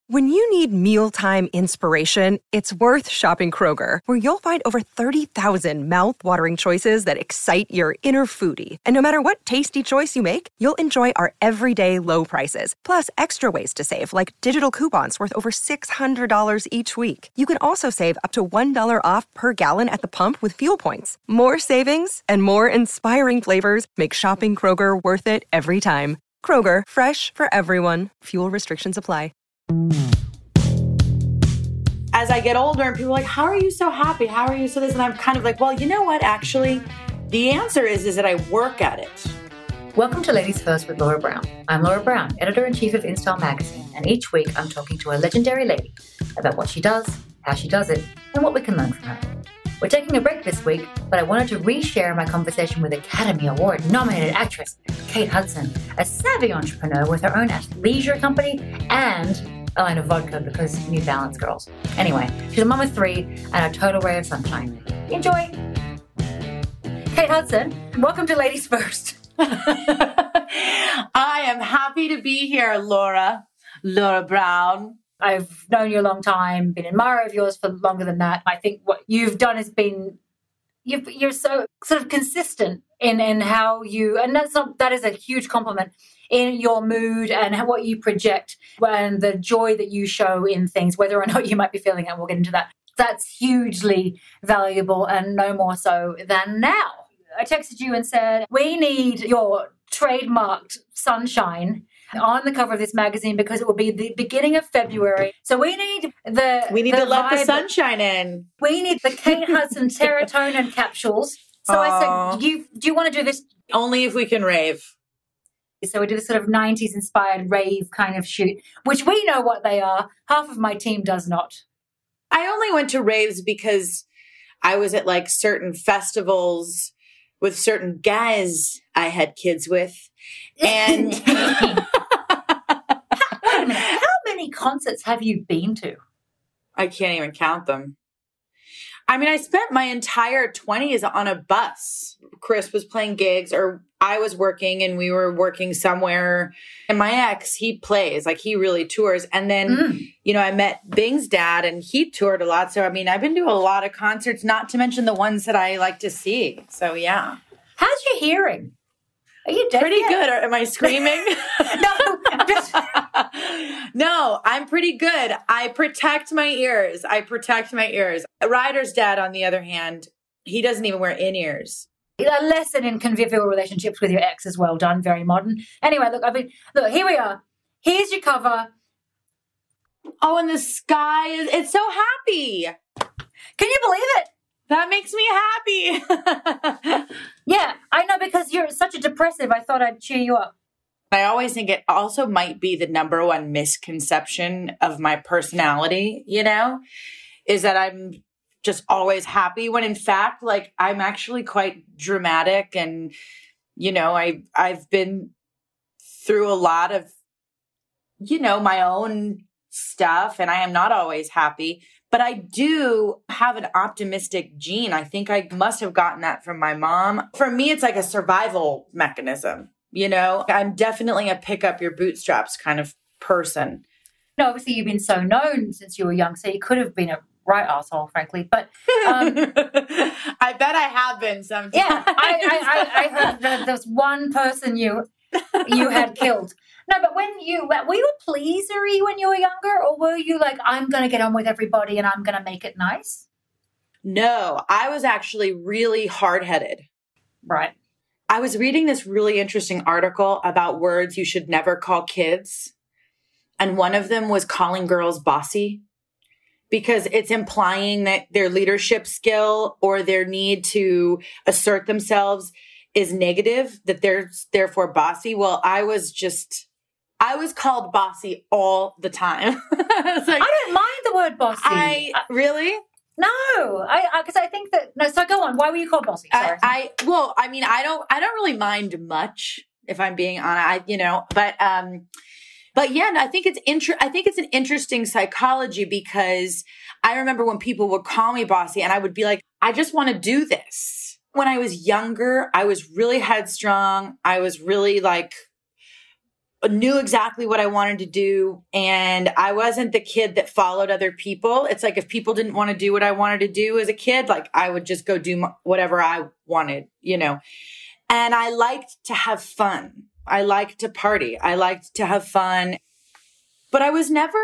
When you need mealtime inspiration, it's worth shopping Kroger, where you'll find over 30,000 mouth-watering choices that excite your inner foodie. And no matter what tasty choice you make, you'll enjoy our everyday low prices, plus extra ways to save, like digital coupons worth over $600 each week. You can also save up to $1 off per gallon at the pump with fuel points. More savings and more inspiring flavors make shopping Kroger worth it every time. Kroger, fresh for everyone. Fuel restrictions apply. As I get older and people are like, how are you so happy? How are you so this? And I'm kind of like, well, you know what? Actually, the answer is that I work at it. Welcome to Ladies First with Laura Brown. I'm Laura Brown, editor-in-chief of InStyle magazine, and each week I'm talking to a legendary lady about what she does, how she does it, and what we can learn from her. We're taking a break this week, but I wanted to reshare my conversation with Academy Award-nominated actress Kate Hudson, a savvy entrepreneur with her own leisure company and a line of vodka because New Balance girls. Anyway, she's a mom of 3 and a total ray of sunshine. Enjoy! Kate Hudson, welcome to Ladies First. I am happy to be here, Laura Brown. I've known you a long time, been an admirer of yours for longer than that. I think what you've done has been, you're so sort of consistent in how you, and that is a huge compliment, in your mood and what you project and the joy that you show in things, whether or not you might be feeling it. We'll get into that. That's hugely valuable and no more so than now. I texted you and said, we need your trademarked sunshine on the cover of this magazine because it will be the beginning of February. So we need to let the sunshine in. We need the Kate Hudson serotonin capsules. So I said, do you want to do this? Only if we can rave. So we do this sort of 90s inspired rave kind of shoot, which we know what they are. Half of my team does not. I only went to raves because I was at like certain festivals with certain guys I had kids with. And how many concerts have you been to? I can't even count them. I mean, I spent my entire 20s on a bus. Chris was playing gigs or I was working and we were working somewhere. And my ex, he plays, like he really tours. And then, I met Bing's dad and he toured a lot. So, I mean, I've been to a lot of concerts, not to mention the ones that I like to see. So, yeah. How's your hearing? Are you deaf pretty yet? good? Or am I screaming? No, I'm pretty good. I protect my ears. Ryder's dad, on the other hand, he doesn't even wear in-ears. A lesson in convivial relationships with your ex is well done. Very modern. Anyway, look, here we are. Here's your cover. Oh, and the sky it's so happy. Can you believe it? That makes me happy. Yeah, I know, because you're such a depressive. I thought I'd cheer you up. I always think it also might be the number one misconception of my personality, is that I'm just always happy when in fact, like I'm actually quite dramatic and, I've been through a lot of, my own stuff and I am not always happy. But I do have an optimistic gene. I think I must have gotten that from my mom. For me, it's like a survival mechanism, I'm definitely a pick up your bootstraps kind of person. No, obviously you've been so known since you were young, so you could have been a right asshole, frankly. But I bet I have been sometimes. Yeah, I heard that there's one person you had killed. No, but were you a pleasery when you were younger, or were you like, I'm going to get on with everybody and I'm going to make it nice? No, I was actually really hard-headed. Right. I was reading this really interesting article about words you should never call kids. And one of them was calling girls bossy, because it's implying that their leadership skill or their need to assert themselves is negative, that they're therefore bossy. Well, I was called bossy all the time. I don't mind the word bossy. Really? No, because I think that, no, so go on. Why were you called bossy? Sorry. I don't really mind much, if I'm being honest, but yeah, I think it's an interesting psychology, because I remember when people would call me bossy and I would be like, I just want to do this. When I was younger, I was really headstrong. I was really knew exactly what I wanted to do. And I wasn't the kid that followed other people. It's like if people didn't want to do what I wanted to do as a kid, like I would just go do whatever I wanted, you know. And I liked to have fun. I liked to party. I liked to have fun. But I was never,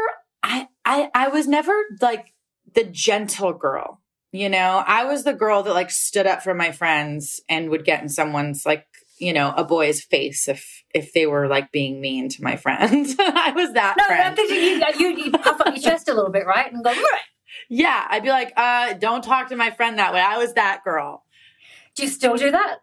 I was never like the gentle girl, you know. I was the girl that like stood up for my friends and would get in someone's like, you know, a boy's face if they were like being mean to my friends. I was that friend. No, you puff up your chest a little bit, right? And go, right. Yeah, I'd be like, don't talk to my friend that way. I was that girl. Do you still do that?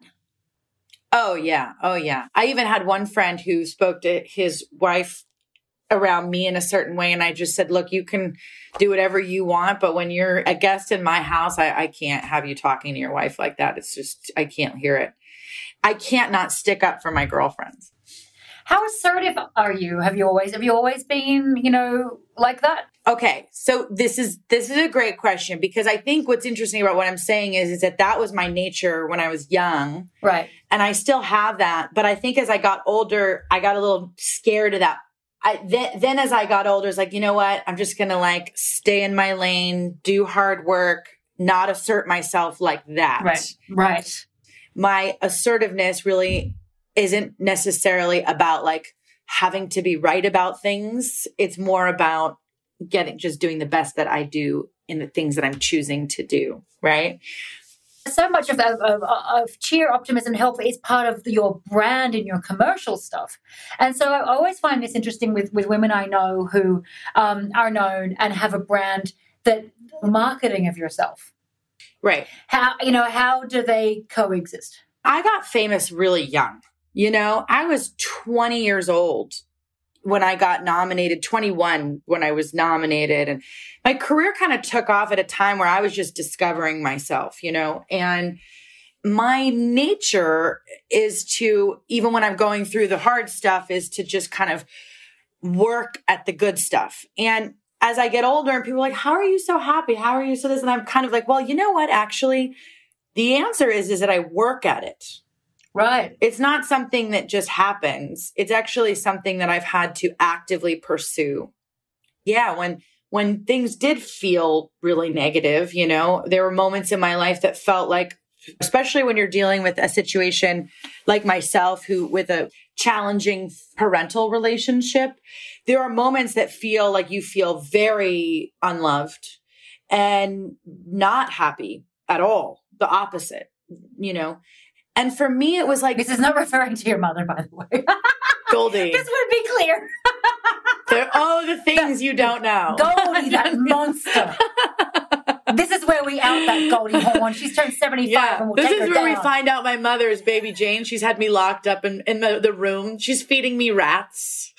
Oh, yeah. Oh, yeah. I even had one friend who spoke to his wife around me in a certain way. And I just said, look, you can do whatever you want. But when you're a guest in my house, I can't have you talking to your wife like that. It's just, I can't hear it. I can't not stick up for my girlfriends. How assertive are you? Have you always been, you know, like that? Okay. So this is a great question, because I think what's interesting about what I'm saying is that was my nature when I was young. Right. And I still have that. But I think as I got older, I got a little scared of that. Then as I got older, it's like, you know what? I'm just going to like stay in my lane, do hard work, not assert myself like that. Right. Right. My assertiveness really isn't necessarily about like having to be right about things. It's more about just doing the best that I do in the things that I'm choosing to do. Right. So much of cheer, optimism, help is part of your brand and your commercial stuff. And so I always find this interesting with women I know who are known and have a brand that marketing of yourself. Right. How do they coexist? I got famous really young. You know, I was 20 years old when I got nominated, 21 when I was nominated. And my career kind of took off at a time where I was just discovering myself, you know, and my nature is to, even when I'm going through the hard stuff, is to just kind of work at the good stuff. And as I get older and people are like, how are you so happy? How are you so this? And I'm kind of like, well, you know what? Actually, the answer is that I work at it. Right. It's not something that just happens. It's actually something that I've had to actively pursue. Yeah. When things did feel really negative, you know, there were moments in my life that felt like, especially when you're dealing with a situation like myself, with a challenging parental relationship, there are moments that feel like you feel very unloved and not happy at all. The opposite, you know. And for me, it was like... This is not referring to your mother, by the way. Goldie. This would be clear. The things you don't know. Goldie, that monster. This is where we out that Goldie horn. She's turned 75 and we'll take her down. This is where we find out my mother is baby Jane. She's had me locked up in the room. She's feeding me rats.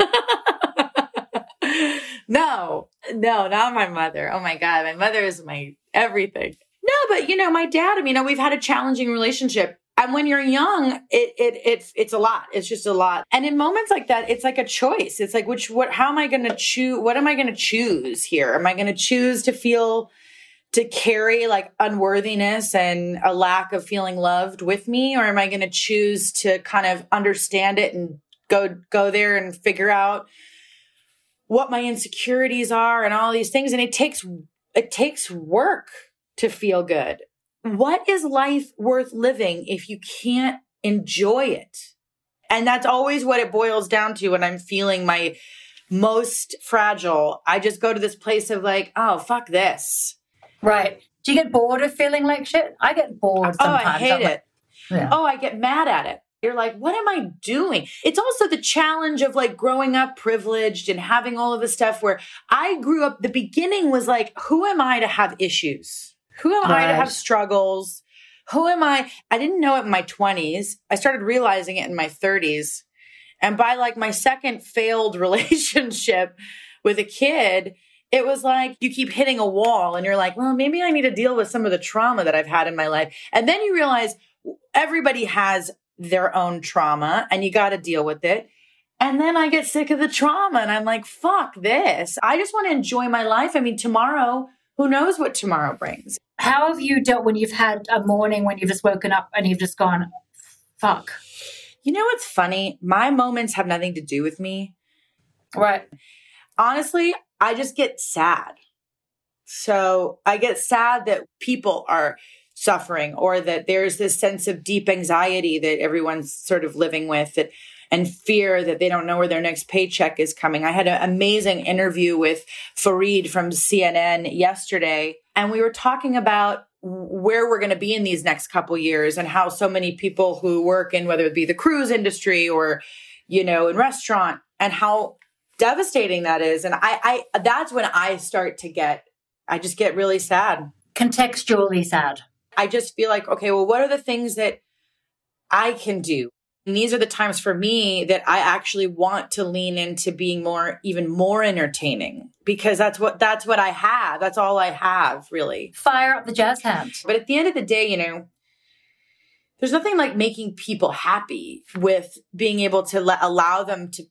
No, not my mother. Oh my God. My mother is my everything. No, but you know, my dad, I mean, we've had a challenging relationship. And when you're young, it's a lot. It's just a lot. And in moments like that, it's like a choice. It's like, how am I going to choose? What am I going to choose here? Am I going to choose to carry like unworthiness and a lack of feeling loved with me? Or am I going to choose to kind of understand it and go there and figure out what my insecurities are and all these things? And it takes work to feel good. What is life worth living if you can't enjoy it? And that's always what it boils down to when I'm feeling my most fragile. I just go to this place of like, oh, fuck this. Right. Do you get bored of feeling like shit? I get bored sometimes. Oh, I hate it. Yeah. Oh, I get mad at it. You're like, what am I doing? It's also the challenge of like growing up privileged and having all of this stuff where I grew up. The beginning was like, who am I to have issues? Who am I to have struggles? Who am I? I didn't know it in my 20s. I started realizing it in my 30s. And by like my second failed relationship with a kid, it was like you keep hitting a wall and you're like, well, maybe I need to deal with some of the trauma that I've had in my life. And then you realize everybody has their own trauma and you got to deal with it. And then I get sick of the trauma and I'm like, fuck this. I just want to enjoy my life. I mean, tomorrow, who knows what tomorrow brings? How have you dealt when you've had a morning when you've just woken up and you've just gone, fuck? You know what's funny? My moments have nothing to do with me. Right. Honestly, I just get sad. So I get sad that people are suffering, or that there's this sense of deep anxiety that everyone's sort of living with, and fear that they don't know where their next paycheck is coming. I had an amazing interview with Fareed from CNN yesterday, and we were talking about where we're going to be in these next couple years, and how so many people who work in, whether it be the cruise industry or, in restaurant, and how devastating that is. And I that's when I just get really sad. Contextually sad. I just feel like, okay, well, what are the things that I can do? And these are the times for me that I actually want to lean into being even more entertaining, because that's what I have. That's all I have, really. Fire up the jazz hands. But at the end of the day, there's nothing like making people happy with being able to allow them to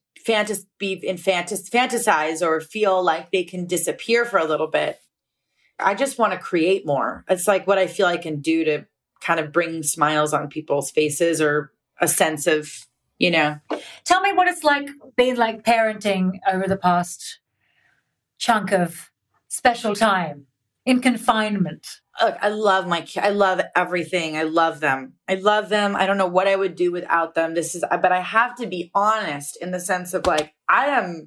fantasize or feel like they can disappear for a little bit. I just want to create more. It's like what I feel I can do to kind of bring smiles on people's faces, or a sense of, Tell me what it's like being like parenting over the past chunk of special time in confinement. Look, I love my kids. I love everything. I love them. I don't know what I would do without them. But I have to be honest in the sense of like, I am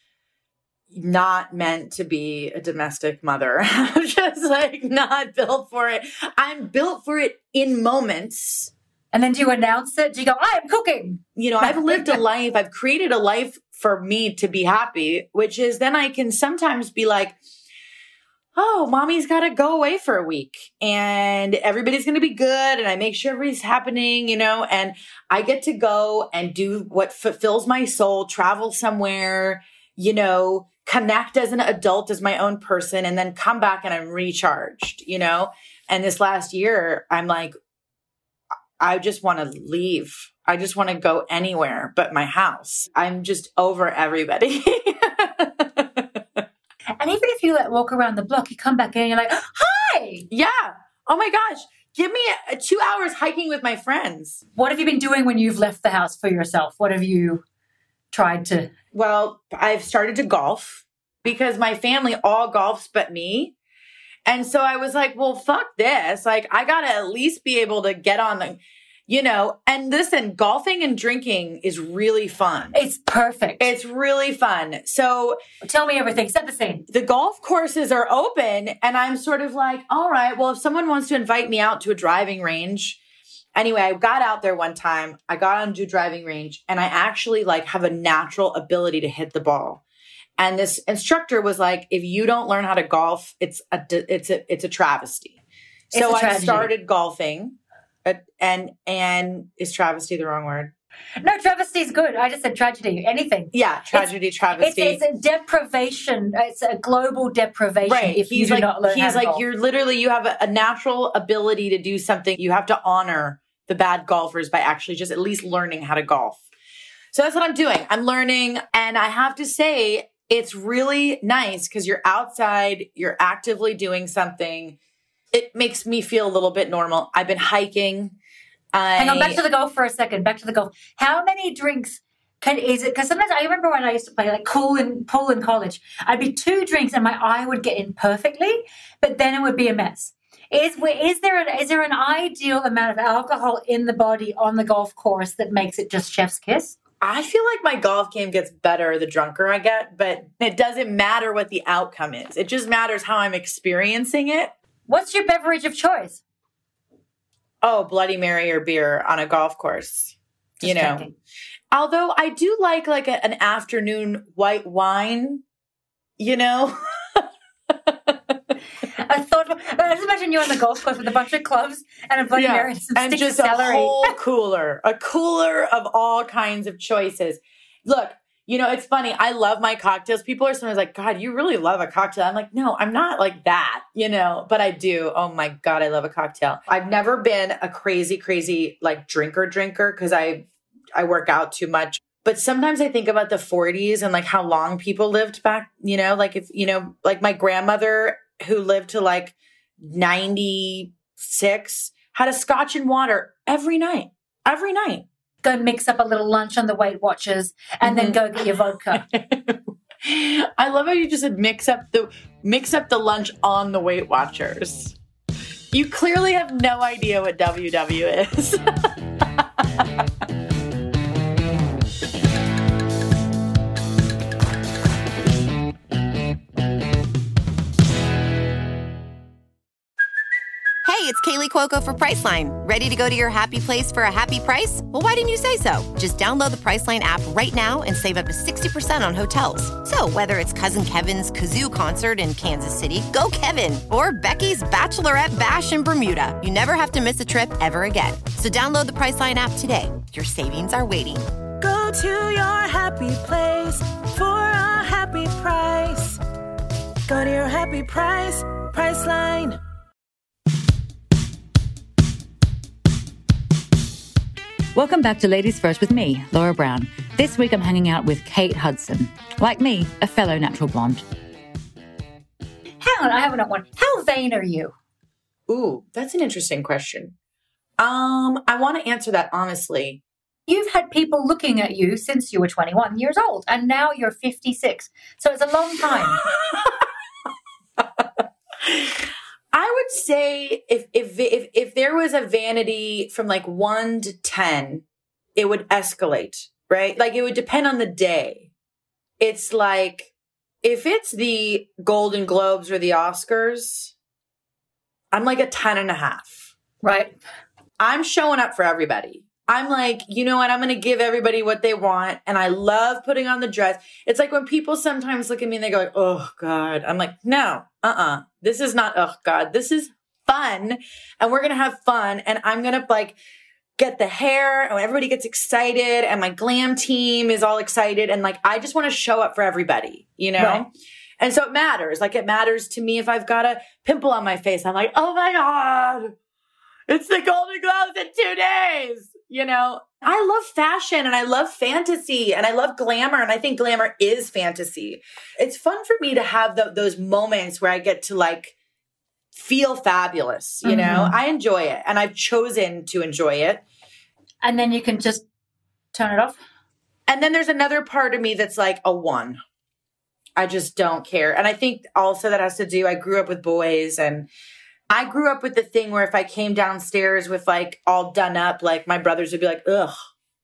not meant to be a domestic mother. I'm just like not built for it. I'm built for it in moments. And then do you announce it? Do you go, I am cooking? I've lived a life. I've created a life for me to be happy, which is then I can sometimes be like, oh, mommy's got to go away for a week and everybody's going to be good. And I make sure everybody's happening, and I get to go and do what fulfills my soul, travel somewhere, connect as an adult, as my own person, and then come back and I'm recharged, And this last year, I'm like, I just want to leave. I just want to go anywhere but my house. I'm just over everybody. And even if you walk around the block, you come back in and you're like, hi. Yeah. Oh my gosh. Give me 2 hours hiking with my friends. What have you been doing when you've left the house for yourself? What have you tried to? Well, I've started to golf because my family all golfs but me. And so I was like, well, fuck this. Like, I got to at least be able to get on the, and listen, golfing and drinking is really fun. It's perfect. It's really fun. So tell me everything. Set the scene. The golf courses are open and I'm sort of like, all right, well, if someone wants to invite me out to a driving range. Anyway, I got out there one time. I got onto a driving range and I actually have a natural ability to hit the ball. And this instructor was like, if you don't learn how to golf, it's a travesty. So I started golfing. And is travesty the wrong word? No, travesty is good. I just said tragedy. Anything. Yeah, tragedy, travesty. It's a deprivation. It's a global deprivation. Right. If you do not learn how to golf. You have a natural ability to do something. You have to honor the bad golfers by actually just at least learning how to golf. So that's what I'm doing. I'm learning, and I have to say, it's really nice because you're outside, you're actively doing something. It makes me feel a little bit normal. I've been hiking. Hang on, back to the golf for a second. Back to the golf. How many drinks is it? Because sometimes I remember when I used to play pool in college, I'd be 2 drinks and my eye would get in perfectly, but then it would be a mess. Is there an ideal amount of alcohol in the body on the golf course that makes it just chef's kiss? I feel like my golf game gets better the drunker I get, but it doesn't matter what the outcome is. It just matters how I'm experiencing it. What's your beverage of choice? Oh, Bloody Mary or beer on a golf course. Just checking. Although I do like an afternoon white wine, I just imagine you on the golf course with a bunch of clubs and a Bloody Mary and just celery. A whole cooler, of all kinds of choices. Look, it's funny. I love my cocktails. People are sometimes like, God, you really love a cocktail. I'm like, no, I'm not like that, but I do. Oh my God, I love a cocktail. I've never been a crazy drinker because I work out too much. But sometimes I think about the 40s and how long people lived back, if my grandmother who lived to 96 had a scotch and water every night. go mix up a little lunch on the Weight Watchers and then go get your vodka. I love how you just said mix up the lunch on the Weight Watchers. You clearly have no idea what WW is. Hey, it's Kaylee Cuoco for Priceline. Ready to go to your happy place for a happy price? Well, why didn't you say so? Just download the Priceline app right now and save up to 60% on hotels. So whether it's Cousin Kevin's Kazoo Concert in Kansas City, go Kevin, or Becky's Bachelorette Bash in Bermuda, you never have to miss a trip ever again. So download the Priceline app today. Your savings are waiting. Go to your happy place for a happy price. Go to your happy price, Priceline. Welcome back to Ladies First with me, Laura Brown. This week I'm hanging out with Kate Hudson. Like me, a fellow natural blonde. Hang on, I have another one. How vain are you? Ooh, that's an interesting question. I want to answer that honestly. You've had people looking at you since you were 21 years old, and now you're 56. So it's a long time. I would say if there was a vanity from like 1 to 10, it would escalate, right? Like it would depend on the day. It's like, if it's the Golden Globes or the Oscars, I'm like a 10.5. Right. I'm showing up for everybody. I'm like, you know what? I'm going to give everybody what they want. And I love putting on the dress. It's like when people sometimes look at me and they go, like, oh God. I'm like, no, this is not, oh God, this is fun. And we're going to have fun. And I'm going to like get the hair and everybody gets excited. And my glam team is all excited. And like, I just want to show up for everybody, you know? Right. And so it matters. Like it matters to me if I've got a pimple on my face. I'm like, oh my God, it's the Golden Globes in 2 days. You know, I love fashion and I love fantasy and I love glamour. And I think glamour is fantasy. It's fun for me to have those moments where I get to like feel fabulous. You know, I enjoy it and I've chosen to enjoy it. And then you can just turn it off. And then there's another part of me that's like a 1. I just don't care. And I think also that has to do, I grew up with boys and I grew up with the thing where if I came downstairs with like all done up, like my brothers would be like, ugh.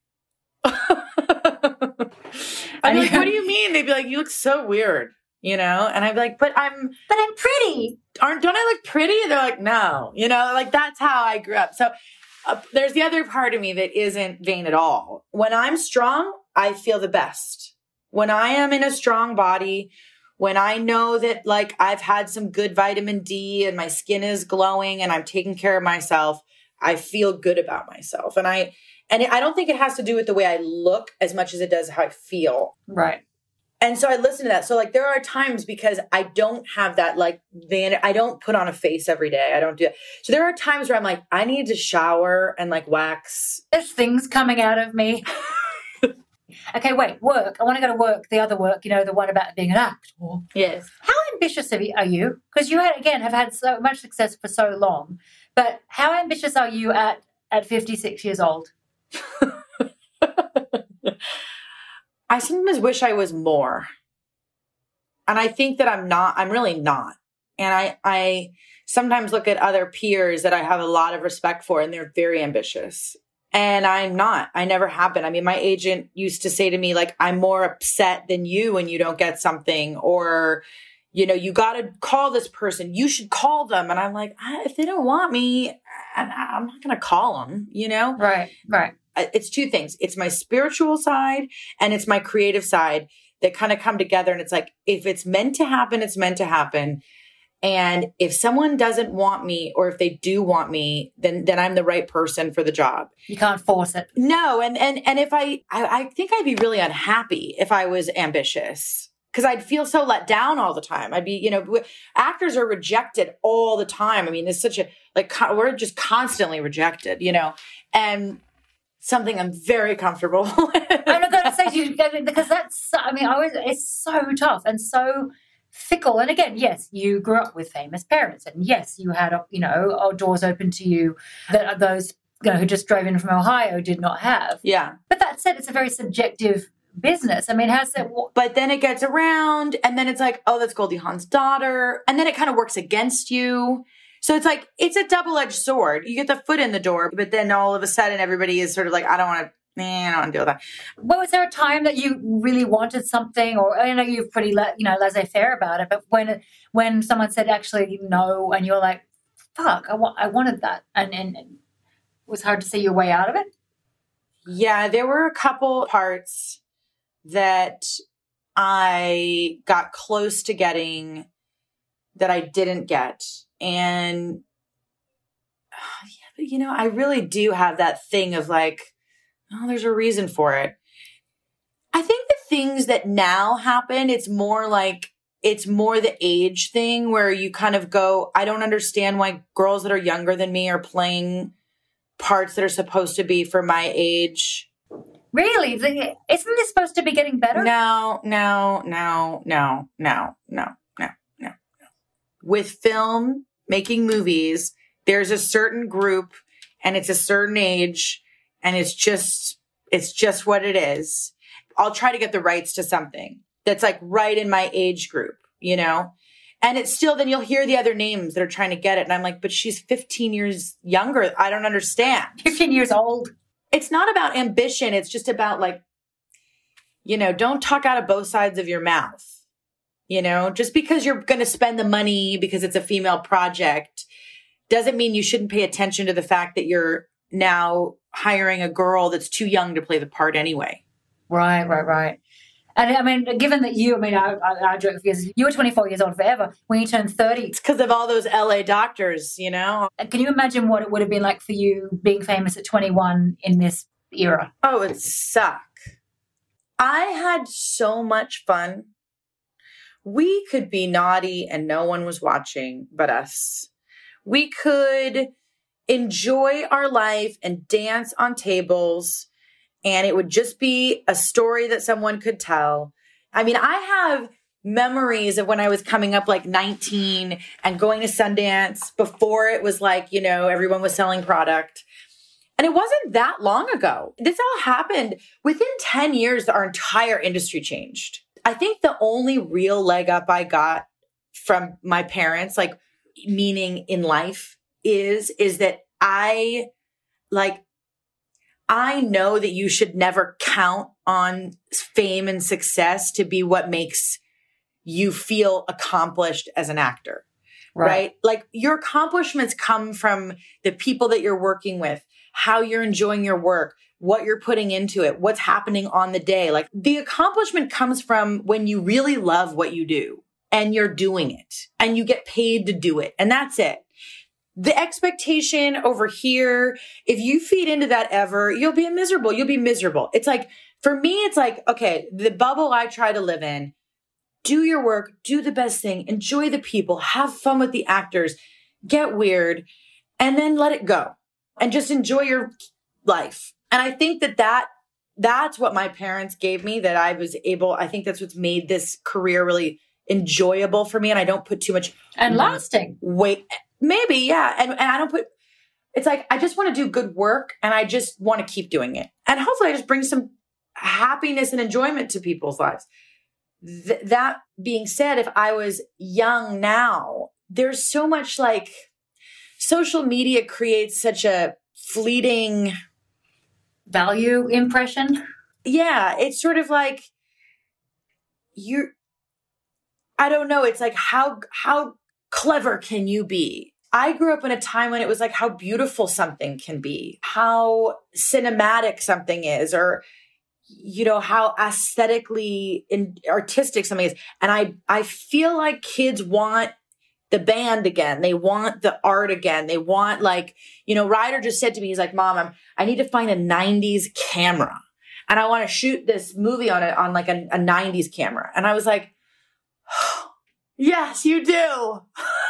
I'd be like, what do you mean? They'd be like, you look so weird, you know? And I'd be like, but I'm pretty. Don't I look pretty? And they're like, no, you know, like that's how I grew up. So there's the other part of me that isn't vain at all. When I'm strong, I feel the best. When I am in a strong body, when I know that like I've had some good vitamin D and my skin is glowing and I'm taking care of myself, I feel good about myself. And I don't think it has to do with the way I look as much as it does how I feel. Right. And so I listen to that. So like there are times because I don't have that like I don't put on a face every day. I don't do that. So there are times where I'm like, I need to shower and like wax. There's things coming out of me. Okay, wait, work. I want to go to work, the other work, you know, the one about being an actor. Yes. How ambitious are you? Because you have had so much success for so long. But how ambitious are you at 56 years old? I sometimes wish I was more. And I think that I'm really not. And I sometimes look at other peers that I have a lot of respect for and they're very ambitious. And I'm not. I never have been. I mean, my agent used to say to me, like, I'm more upset than you when you don't get something. Or, you know, you got to call this person. You should call them. And I'm like, if they don't want me, I'm not going to call them, you know? Right. It's 2 things. It's my spiritual side and it's my creative side that kind of come together. And it's like, if it's meant to happen, it's meant to happen. And if someone doesn't want me or if they do want me, then I'm the right person for the job. You can't force it. No. And if I think I'd be really unhappy if I was ambitious because I'd feel so let down all the time. I'd be, you know, actors are rejected all the time. I mean, it's such a, like, we're just constantly rejected, you know, and something I'm very comfortable with. I'm going to say to you, because that's, I mean, it's so tough and so fickle. And again, yes, you grew up with famous parents and yes, you had, you know, doors open to you that those who just drove in from Ohio did not have. Yeah. But that said, it's a very subjective business. I mean, how's that? But then it gets around and then it's like, oh, that's Goldie Hawn's daughter. And then it kind of works against you. So it's like, it's a double-edged sword. You get the foot in the door, but then all of a sudden everybody is sort of like, I don't want to deal with that. Well, was there a time that you really wanted something, or I know you're pretty, laissez-faire about it, but when someone said actually no, and you're like, fuck, I wanted that, and it was hard to see your way out of it? Yeah, there were a couple parts that I got close to getting that I didn't get. And, I really do have that thing of like, oh, there's a reason for it. I think the things that now happen, it's more the age thing where you kind of go, I don't understand why girls that are younger than me are playing parts that are supposed to be for my age. Really? Isn't this supposed to be getting better? No. With film, making movies, there's a certain group and it's a certain age and it's just what it is. I'll try to get the rights to something that's like right in my age group, And it's still, then you'll hear the other names that are trying to get it. And I'm like, but she's 15 years younger. I don't understand. 15 years old. It's not about ambition. It's just about like, don't talk out of both sides of your mouth. Just because you're going to spend the money because it's a female project doesn't mean you shouldn't pay attention to the fact that you're now hiring a girl that's too young to play the part anyway. Right. And I mean, given that I joke because you were 24 years old forever. When you turned 30. It's because of all those LA doctors, Can you imagine what it would have been like for you being famous at 21 in this era? Oh, it'd suck. I had so much fun. We could be naughty and no one was watching but us. We could enjoy our life and dance on tables, and it would just be a story that someone could tell. I mean, I have memories of when I was coming up like 19 and going to Sundance before it was like, everyone was selling product. And it wasn't that long ago. This all happened within 10 years, our entire industry changed. I think the only real leg up I got from my parents, like meaning in life, is that I know that you should never count on fame and success to be what makes you feel accomplished as an actor, right? Like your accomplishments come from the people that you're working with, how you're enjoying your work, what you're putting into it, what's happening on the day. Like the accomplishment comes from when you really love what you do and you're doing it and you get paid to do it. And that's it. The expectation over here, if you feed into that ever, you'll be miserable. It's like, for me, it's like, okay, the bubble I try to live in, do your work, do the best thing, enjoy the people, have fun with the actors, get weird, and then let it go and just enjoy your life. And I think that's what my parents gave me, that I think that's what's made this career really enjoyable for me. And I don't put too much and lasting weight. Maybe, yeah. And I don't it's like, I just want to do good work and I just want to keep doing it. And hopefully I just bring some happiness and enjoyment to people's lives. That being said, if I was young now, there's so much like social media creates such a fleeting value impression. Yeah. It's sort of like I don't know. It's like, how clever can you be? I grew up in a time when it was like how beautiful something can be, how cinematic something is, or, how aesthetically and artistic something is. And I feel like kids want the band again. They want the art again. They want Ryder just said to me, he's like, Mom, I need to find a 90s camera and I want to shoot this movie on like a 90s camera. And I was like, yes, you do.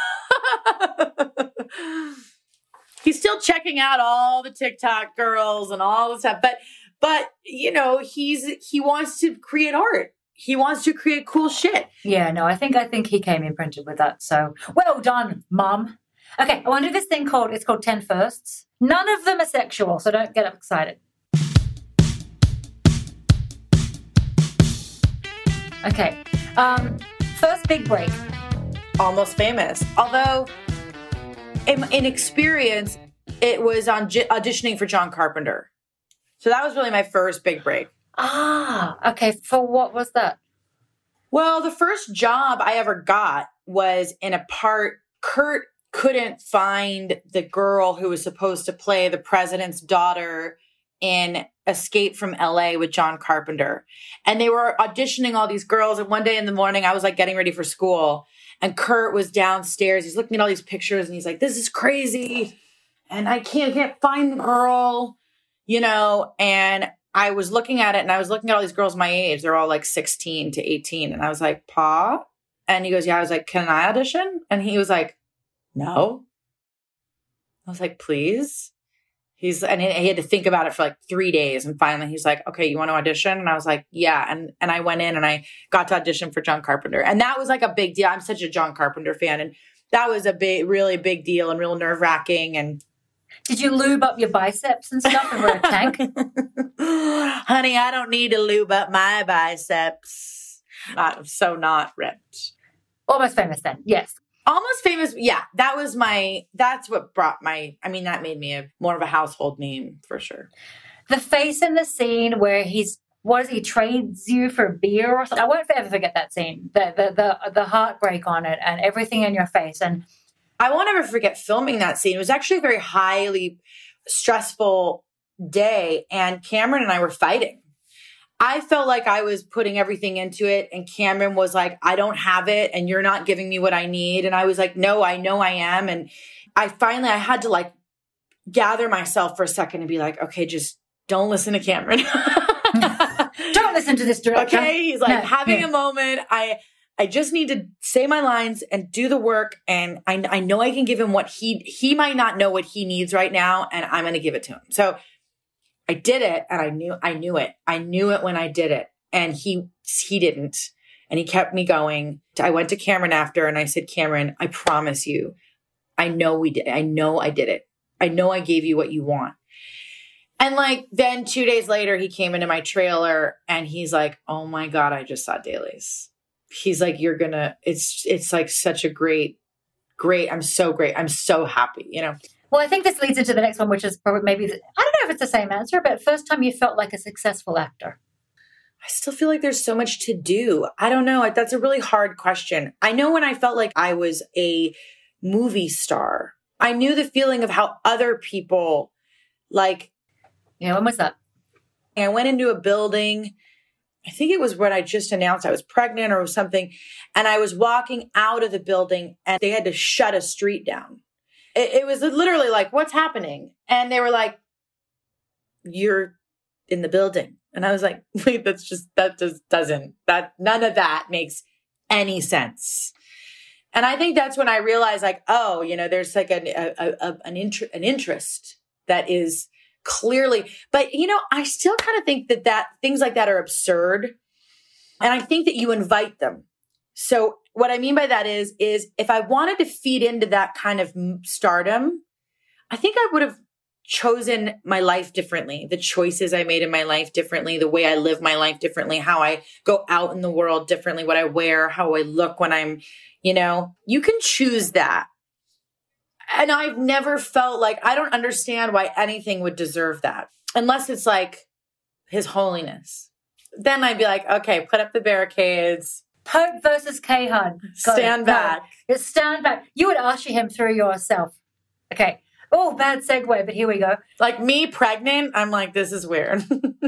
He's still checking out all the TikTok girls and all the stuff. But he wants to create art. He wants to create cool shit. Yeah, no, I think he came imprinted with that. So well done, Mom. Okay, I want to do this thing it's called 10 Firsts. None of them are sexual, so don't get excited. Okay, first big break. Almost Famous. Although, in experience, it was on auditioning for John Carpenter. So that was really my first big break. Okay. For what was that? Well, the first job I ever got was in a part. Kurt couldn't find the girl who was supposed to play the president's daughter in Escape from LA with John Carpenter. And they were auditioning all these girls. And one day in the morning, I was like getting ready for school. And Kurt was downstairs. He's looking at all these pictures and he's like, this is crazy. And I can't find the girl, you know. And I was looking at it and I was looking at all these girls my age. They're all like 16 to 18. And I was like, Pa? And he goes, yeah. I was like, can I audition? And he was like, no. I was like, please? And he had to think about it for like 3 days. And finally he's like, okay, you want to audition? And I was like, yeah. And I went in and I got to audition for John Carpenter. And that was like a big deal. I'm such a John Carpenter fan. And that was a really big deal and real nerve wracking. And did you lube up your biceps and stuff and wear a tank? Honey, I don't need to lube up my biceps. I'm so not ripped. Almost Famous then. Yes. Almost Famous. Yeah. That's what that made me more of a household name for sure. The face in the scene where he trades you for beer or something. I won't ever forget that scene. The heartbreak on it and everything in your face. And I won't ever forget filming that scene. It was actually a very highly stressful day, and Cameron and I were fighting. I felt like I was putting everything into it, and Cameron was like, I don't have it, and you're not giving me what I need. And I was like, no, I know I am. And I had to like gather myself for a second and be like, okay, just don't listen to Cameron. Don't listen to this director. Okay. He's like having a moment. I just need to say my lines and do the work. And I know I can give him what he might not know what he needs right now. And I'm going to give it to him. So I did it and I knew it. I knew it when I did it. And he didn't. And he kept me going. I went to Cameron after and I said, Cameron, I promise you, I know we did. I know I did it. I know I gave you what you want. And like, then 2 days later, he came into my trailer and he's like, oh my God, I just saw Dailies. He's like, it's like such a great, I'm so great. I'm so happy, you know? Well, I think this leads into the next one, which is probably I don't know if it's the same answer, but first time you felt like a successful actor. I still feel like there's so much to do. I don't know. That's a really hard question. I know when I felt like I was a movie star, I knew the feeling of how other people like. Yeah, when was that? I went into a building. I think it was when I just announced I was pregnant or something. And I was walking out of the building and they had to shut a street down. It was literally like, what's happening? And they were like, you're in the building. And I was like, wait, none of that makes any sense. And I think that's when I realized like, oh, you know, there's like an interest that is clearly, but you know, I still kind of think that things like that are absurd. And I think that you invite them. So what I mean by that is if I wanted to feed into that kind of stardom, I think I would have chosen my life differently, the choices I made in my life differently, the way I live my life differently, how I go out in the world differently, what I wear, how I look when I'm, you know, you can choose that. And I've never felt like, I don't understand why anything would deserve that. Unless it's like His Holiness. Then I'd be like, okay, put up the barricades. Pope versus K-Hud. Stand back. Stand back. You would usher him through yourself. Okay. Oh, bad segue, but here we go. Like me pregnant, I'm like, this is weird.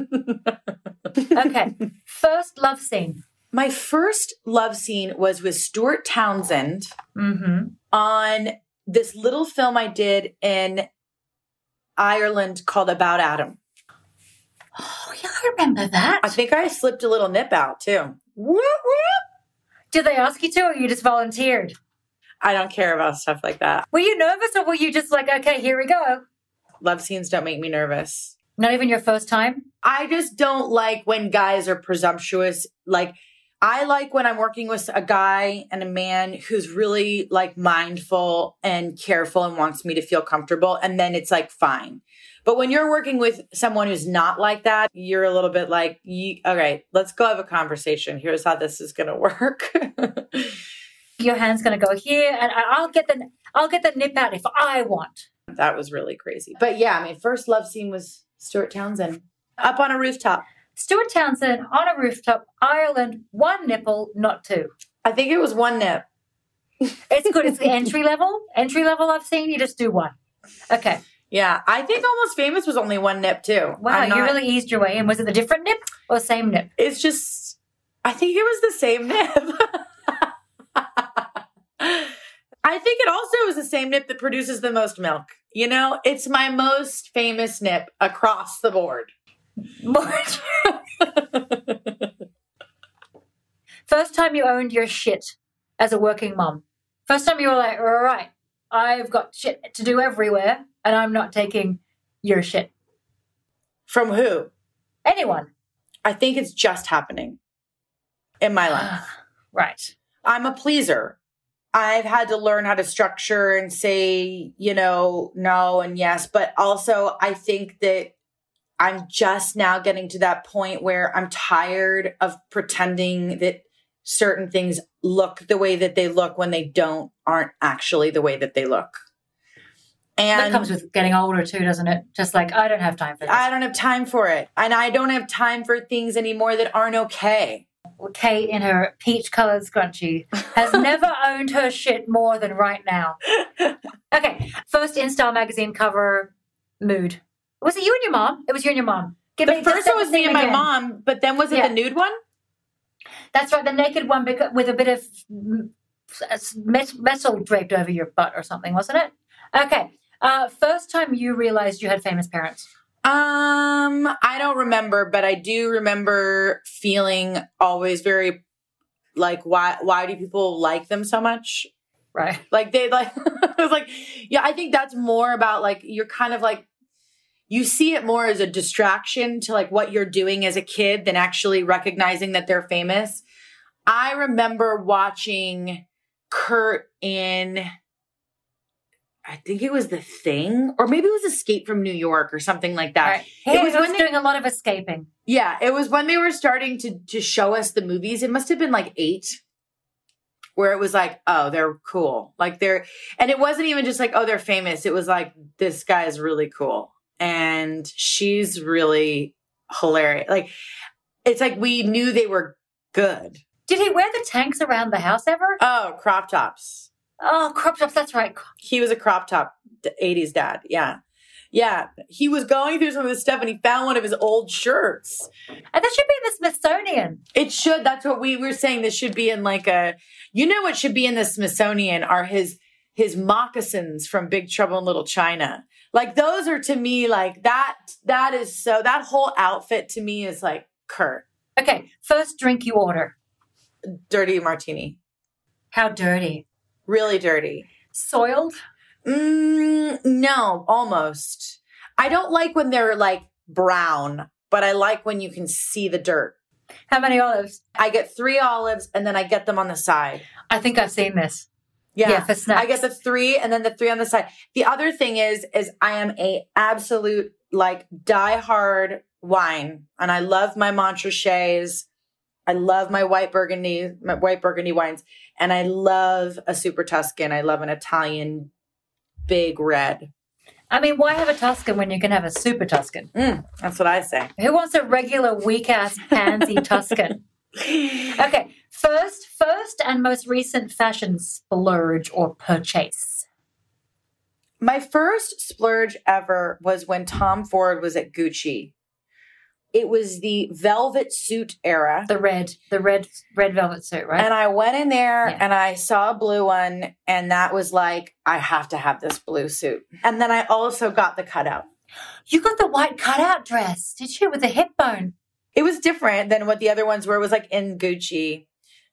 Okay. First love scene. My first love scene was with Stuart Townsend on this little film I did in Ireland called About Adam. Oh, yeah, I remember that. I think I slipped a little nip out too. Whoop, whoop. Did they ask you to, or you just volunteered? I don't care about stuff like that. Were you nervous, or were you just like, okay, here we go? Love scenes don't make me nervous. Not even your first time? I just don't like when guys are presumptuous. Like, I like when I'm working with a guy and a man who's really like mindful and careful and wants me to feel comfortable. And then it's like, fine. But when you're working with someone who's not like that, you're a little bit like, all right, let's go have a conversation. Here's how this is going to work. Your hand's going to go here, and I'll get the nip out if I want. That was really crazy. But yeah, my first love scene was Stuart Townsend up on a rooftop. Stuart Townsend on a rooftop, Ireland, 1 nipple, not 2. I think it was 1 nip. It's good. It's the entry level. Entry level I've seen, you just do 1. Okay. Yeah, I think Almost Famous was only 1 nip too. Wow, you really eased your way in. Was it the different nip or the same nip? It's just, I think it was the same nip. I think it also is the same nip that produces the most milk. You know, it's my most famous nip across the board. First time you owned your shit as a working mom. First time you were like, all right, I've got shit to do everywhere and I'm not taking your shit. From who? Anyone. I think it's just happening in my life. Right. I'm a pleaser. I've had to learn how to structure and say, you know, no and yes. But also I think that I'm just now getting to that point where I'm tired of pretending that certain things look the way that they look when they aren't actually the way that they look. And that comes with getting older too, doesn't it? Just like, I don't have time for this. I don't have time for it. And I don't have time for things anymore that aren't okay. Kate in her peach-colored scrunchie has never owned her shit more than right now. Okay, first InStyle magazine cover, mood. Was it you and your mom? It was you and your mom. The first one was me and my mom, but then was it the nude one? That's right, the naked one with a bit of metal draped over your butt or something, wasn't it? Okay, first time you realized you had famous parents. I don't remember, but I do remember feeling always very like, why do people like them so much? Right. Like they like, I was like, yeah, I think that's more about like, you're kind of like, you see it more as a distraction to like what you're doing as a kid than actually recognizing that they're famous. I remember watching Kurt in, I think it was The Thing, or maybe it was Escape from New York or something like that. Right. He was doing a lot of escaping. Yeah, it was when they were starting to show us the movies. It must have been like 8, where it was like, oh, they're cool. Like and it wasn't even just like, oh, they're famous. It was like, this guy is really cool. And she's really hilarious. Like, it's like we knew they were good. Did he wear the tanks around the house ever? Oh, crop tops. Oh, crop tops. That's right. He was a crop top 80s dad. Yeah. Yeah. He was going through some of this stuff and he found one of his old shirts. And that should be in the Smithsonian. It should. That's what we were saying. This should be in like you know what should be in the Smithsonian are his moccasins from Big Trouble in Little China. Like those are to me like that is so, that whole outfit to me is like Kurt. Okay. First drink you order. Dirty martini. How dirty? Really dirty. Soiled? No, almost. I don't like when they're like brown, but I like when you can see the dirt. How many olives? I get 3 olives and then I get them on the side. I think I've seen this. Yeah, for snacks. I get the 3 and then the 3 on the side. The other thing is I am a absolute like diehard wine, and I love my Montrachet's. I love my white Burgundy wines, and I love a Super Tuscan. I love an Italian big red. I mean, why have a Tuscan when you can have a Super Tuscan? That's what I say. Who wants a regular weak-ass pansy Tuscan? Okay, first and most recent fashion splurge or purchase. My first splurge ever was when Tom Ford was at Gucci. It was the velvet suit era. The red velvet suit, right? And I went in there and I saw a blue one, and that was like, I have to have this blue suit. And then I also got the cutout. You got the white cutout dress, did you, with the hip bone? It was different than what the other ones were. It was like in Gucci.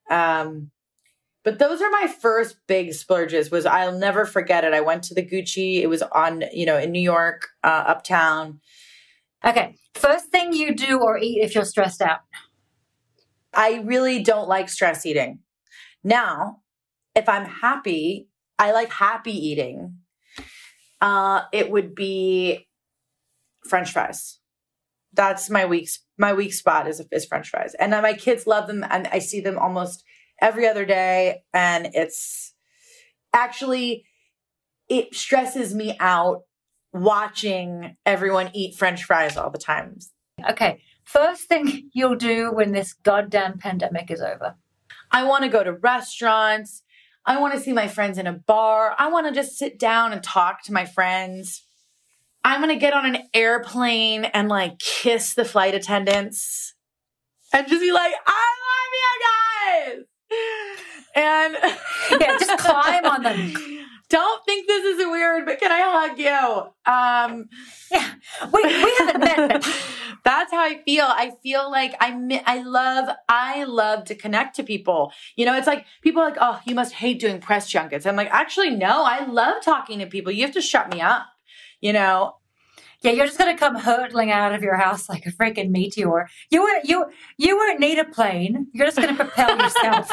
But those are my first big splurges. I'll never forget it. I went to the Gucci. It was on, in New York, uptown. Okay. First thing you do or eat if you're stressed out. I really don't like stress eating. Now, if I'm happy, I like happy eating. It would be French fries. That's my weak spot is French fries. And my kids love them, and I see them almost every other day. And it's actually, it stresses me out watching everyone eat French fries all the time. Okay. First thing you'll do when this goddamn pandemic is over. I want to go to restaurants. I want to see my friends in a bar. I want to just sit down and talk to my friends. I'm going to get on an airplane and like kiss the flight attendants and just be like, I love you guys. And yeah, just climb on them. Don't think this is weird, but can I hug you? Yeah, we haven't met. But that's how I feel. I feel like I love to connect to people. You know, it's like people are like, oh, you must hate doing press junkets. I'm like, actually, no, I love talking to people. You have to shut me up, you know? Yeah, you're just gonna come hurtling out of your house like a freaking meteor. You won't need a plane. You're just gonna propel yourself.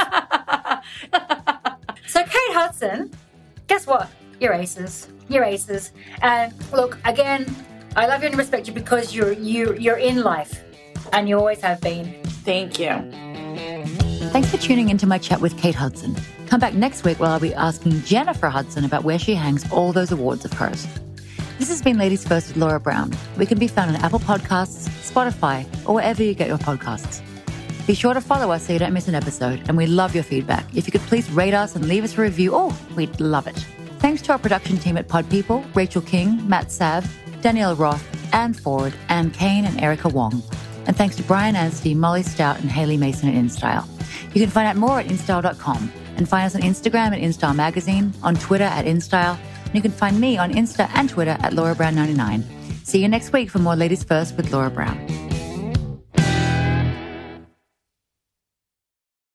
So, Kate Hudson, guess what? You're aces. You're aces. And look, again, I love you and respect you because you're in life, and you always have been. Thank you. Thanks for tuning into my chat with Kate Hudson. Come back next week where I'll be asking Jennifer Hudson about where she hangs all those awards of hers. This has been Ladies First with Laura Brown. We can be found on Apple Podcasts, Spotify, or wherever you get your podcasts. Be sure to follow us so you don't miss an episode, and we love your feedback. If you could please rate us and leave us a review, we'd love it. Thanks to our production team at Pod People, Rachel King, Matt Sav, Danielle Roth, Anne Ford, Anne Kane, and Erica Wong. And thanks to Brian Anstey, Molly Stout, and Haley Mason at InStyle. You can find out more at InStyle.com and find us on Instagram at InStyle Magazine, on Twitter at InStyle, and you can find me on Insta and Twitter at Laura Brown 99. See you next week for more Ladies First with Laura Brown.